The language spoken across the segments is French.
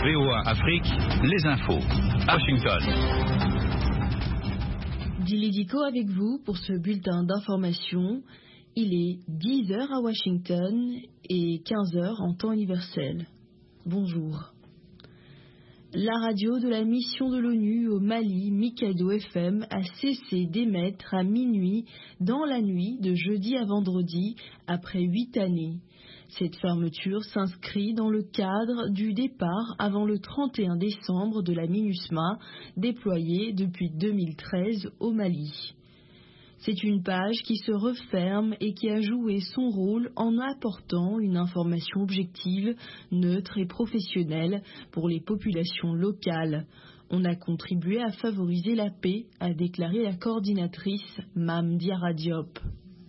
VOA Afrique, les infos. Washington. Dilidico avec vous pour ce bulletin d'information. Il est 10h à Washington et 15h en temps universel. Bonjour. La radio de la mission de l'ONU au Mali, Mikado FM, a cessé d'émettre à minuit dans la nuit de jeudi à vendredi après 8 années. Cette fermeture s'inscrit dans le cadre du départ avant le 31 décembre de la MINUSMA, déployée depuis 2013 au Mali. C'est une page qui se referme et qui a joué son rôle en apportant une information objective, neutre et professionnelle pour les populations locales. On a contribué à favoriser la paix, a déclaré la coordinatrice Mame Diarra Diop.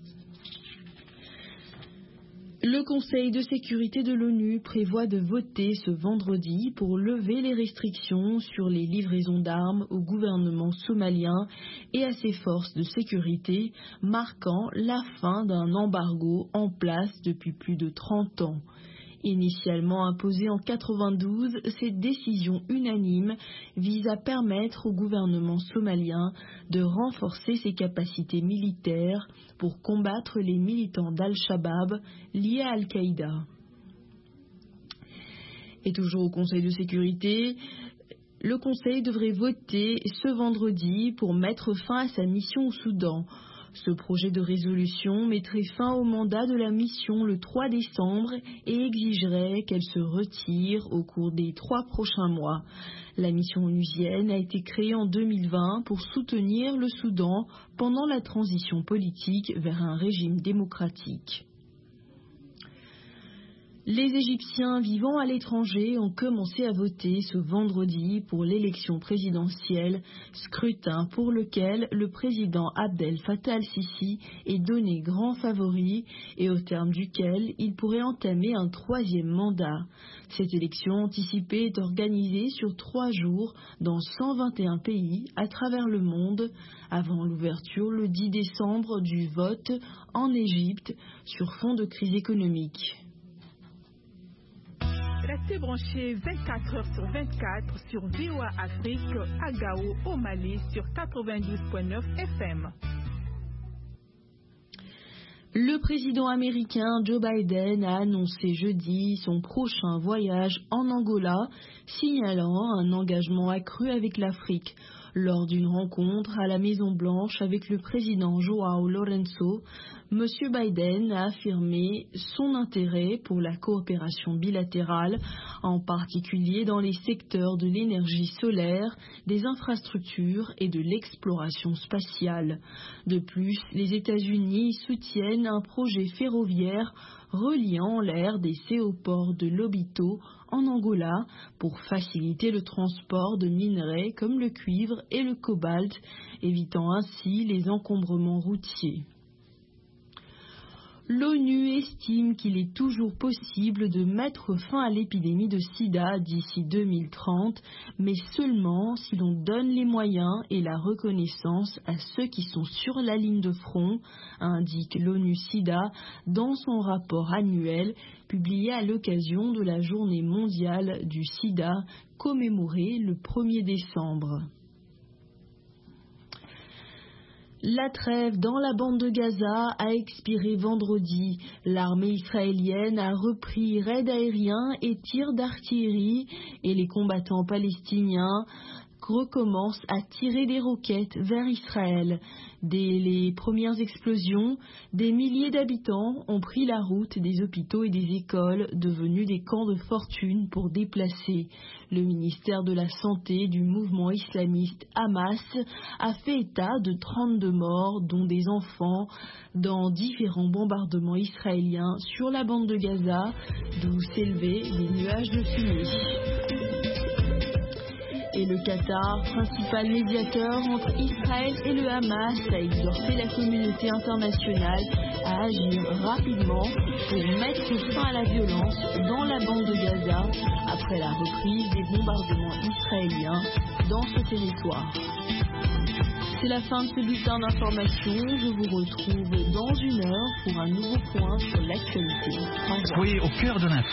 Le Conseil de sécurité de l'ONU prévoit de voter ce vendredi pour lever les restrictions sur les livraisons d'armes au gouvernement somalien et à ses forces de sécurité, marquant la fin d'un embargo en place depuis plus de 30 ans. Initialement imposée en 92, cette décision unanime vise à permettre au gouvernement somalien de renforcer ses capacités militaires pour combattre les militants d'Al-Shabaab liés à Al-Qaïda. Et toujours au Conseil de sécurité, le Conseil devrait voter ce vendredi pour mettre fin à sa mission au Soudan. Ce projet de résolution mettrait fin au mandat de la mission le 3 décembre et exigerait qu'elle se retire au cours des 3 prochains mois. La mission onusienne a été créée en 2020 pour soutenir le Soudan pendant la transition politique vers un régime démocratique. Les Égyptiens vivant à l'étranger ont commencé à voter ce vendredi pour l'élection présidentielle, scrutin pour lequel le président Abdel Fattah al-Sisi est donné grand favori et au terme duquel il pourrait entamer un 3e mandat. Cette élection anticipée est organisée sur 3 jours dans 121 pays à travers le monde, avant l'ouverture le 10 décembre du vote en Égypte sur fond de crise économique. Restez branchés 24 heures sur 24 sur VOA Afrique à Gao au Mali sur 92.9 FM. Le président américain Joe Biden a annoncé jeudi son prochain voyage en Angola, signalant un engagement accru avec l'Afrique. Lors d'une rencontre à la Maison-Blanche avec le président João Lourenço, M. Biden a affirmé son intérêt pour la coopération bilatérale, en particulier dans les secteurs de l'énergie solaire, des infrastructures et de l'exploration spatiale. De plus, les États-Unis soutiennent un projet ferroviaire reliant l'aire des séoports de Lobito en Angola pour faciliter le transport de minerais comme le cuivre et le cobalt, évitant ainsi les encombrements routiers. L'ONU estime qu'il est toujours possible de mettre fin à l'épidémie de sida d'ici 2030, mais seulement si l'on donne les moyens et la reconnaissance à ceux qui sont sur la ligne de front, indique l'ONU-SIDA dans son rapport annuel publié à l'occasion de la Journée mondiale du sida commémorée le 1er décembre. La trêve dans la bande de Gaza a expiré vendredi. L'armée israélienne a repris raid aérien et tirs d'artillerie et les combattants palestiniens recommencent à tirer des roquettes vers Israël. Dès les premières explosions, des milliers d'habitants ont pris la route des hôpitaux et des écoles, devenus des camps de fortune pour déplacer. Le ministère de la Santé du mouvement islamiste Hamas a fait état de 32 morts, dont des enfants, dans différents bombardements israéliens sur la bande de Gaza, d'où s'élevaient des nuages de fumée. Et le Qatar, principal médiateur entre Israël et le Hamas, a exhorté la communauté internationale à agir rapidement pour mettre fin à la violence dans la bande de Gaza après la reprise des bombardements israéliens dans ce territoire. C'est la fin de ce bulletin d'information. Je vous retrouve dans 1 heure pour un nouveau point sur l'actualité. Oui, au cœur de l'info.